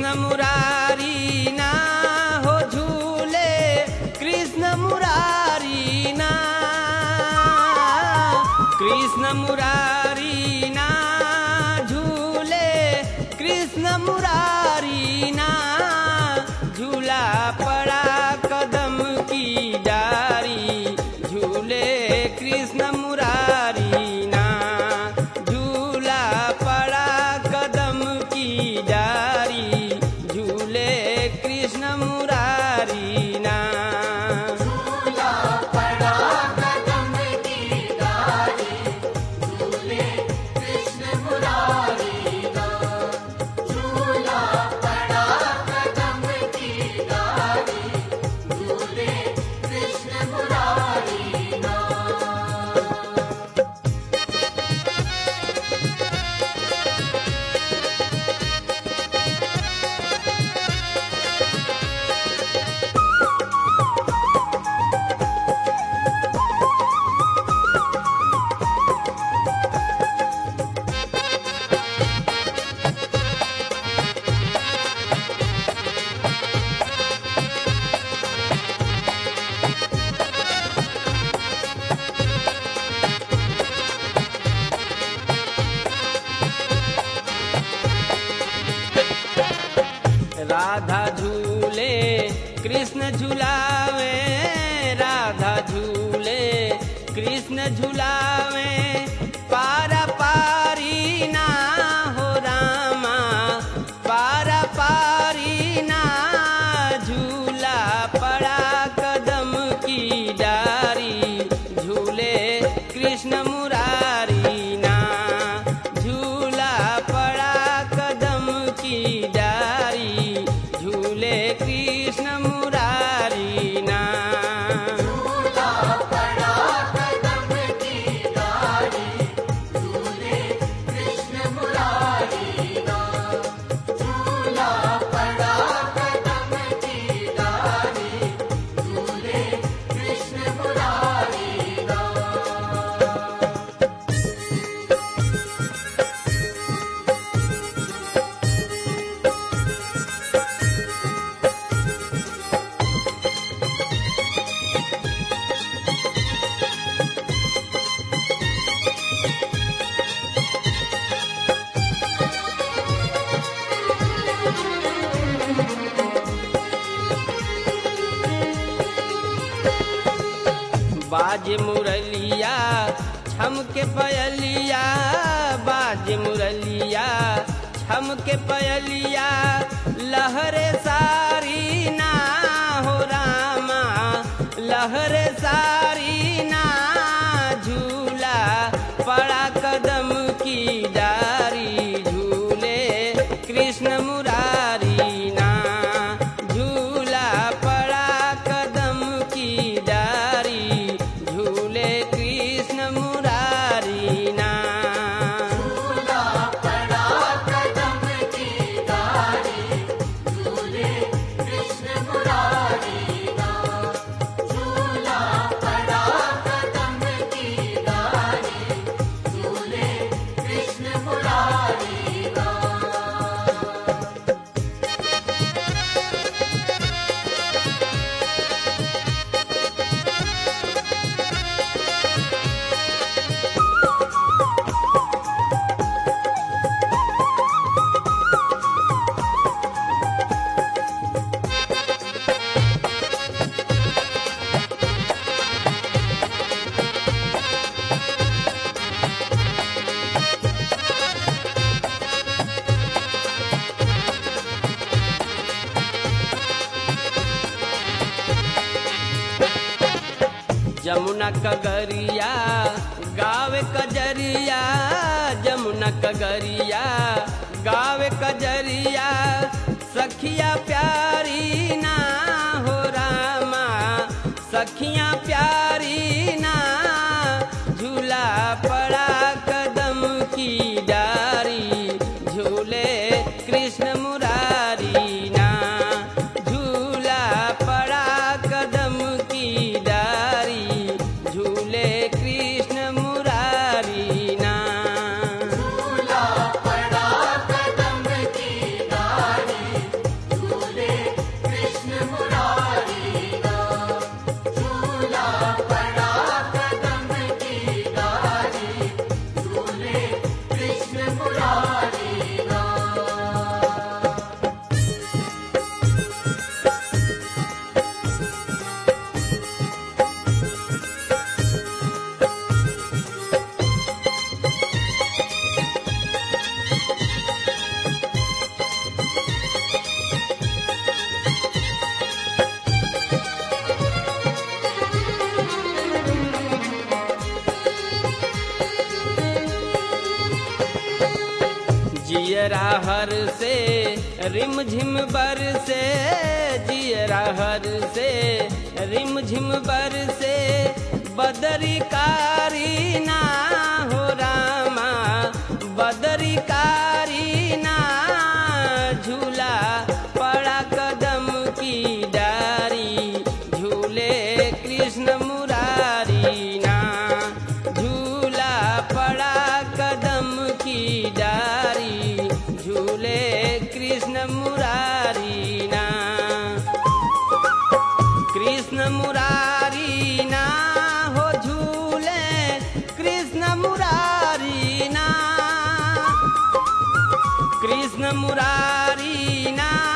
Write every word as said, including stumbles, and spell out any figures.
कृष्ण मुरारी ना हो झूले कृष्ण मुरारी ना कृष्ण मुरारी ना झूले कृष्ण मुरारी ना झूला पड़ा कदम की डारी झूले कृष्ण मुरारी ना झूला पड़ा कदम की डारी झूले कृष्ण मुरारी ना झूला पड़ा कदम की डारी झूले कृष्ण मुरारी ना झूला पड़ा कदम की डारी झूले कृष्ण मुरारी ना। राधा झूले कृष्ण झुलावे राधा झूले कृष्ण झुलावे पारा पारी ना हो रामा पारा पारी ना झूला पड़ा कदम की डारी झूले कृष्ण मुरारी ना झूला पड़ा कदम की डारी झूले कृष्ण मुरारी ना झूला पड़ा कदम की डारी झूले कृष्ण मुरारी ना झूला पड़ा कदम की डारी झूले कृष्ण मुरारी ना। बाज मुरलिया छम के पयलिया बाज मुरलिया छम के पयलिया लहरे सारी ना हो रामा लहरे सारी ना झूला पड़ा कदम की डारी झूले कृष्ण मुरारी ना झूला पड़ा कदम की डारी झूले कृष्ण मुरारी ना झूला पड़ा कदम की डारी झूले कृष्ण मुरारी ना झूला पड़ा कदम की डारी झूले कृष्ण मुरारी ना। जमुना कगरिया गावे कजरिया जमुना कगरिया गावे कजरिया सखिया प्यारी ना हो रामा सखिया प्यारी ना झूला पड़ा कदम की डारी झूले कृष्ण मुरारी ना झूला पड़ा कदम की डारी झूले कृष्ण मुरारी ना झूला पड़ा कदम की डारी हर से रिम झिम बर से जियरा हर से रिम झिम बर से बदरी कारी ना हो रामा बदरी कारी ना झूला पड़ा कदम की डारी झूले कृष्ण मुरारी ना झूला पड़ा कदम की डारी झूले कृष्ण मुरारी ना कृष्ण मुरारी ना हो झूले कृष्ण मुरारी ना कृष्ण मुरारी ना